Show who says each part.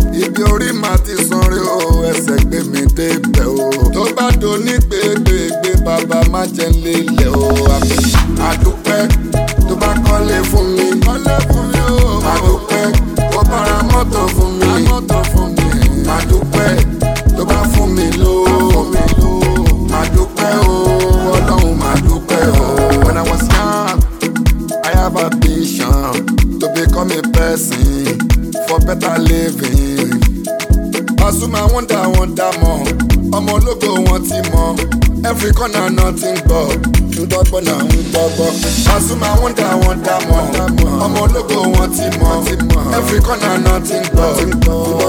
Speaker 1: ibi orí máa ti sanre o ẹsẹ̀ gbé mi débẹ̀ o tó bá do ní gbégbégbé bàbá má jẹ́ ń lélẹ̀ o àmì àdúpẹ́ tó bá kọ́lé fún mi o àdúpẹ́ ó bára mọ́tò fún mi àdúpẹ́ tó bá fún mi lówó àdúpẹ́ o ọlọ́run má dúpẹ́ o. When I was young I have a vision to become a person for better living. Pasuma wonder more. Ọmọ ológo wọn ti mọ. Every corner nothing but. Ngbọ́gbọ́ na ngbọ́gbọ́. Pasuma wonder more. Ọmọ ológo wọn ti mọ. Every corner nothing but.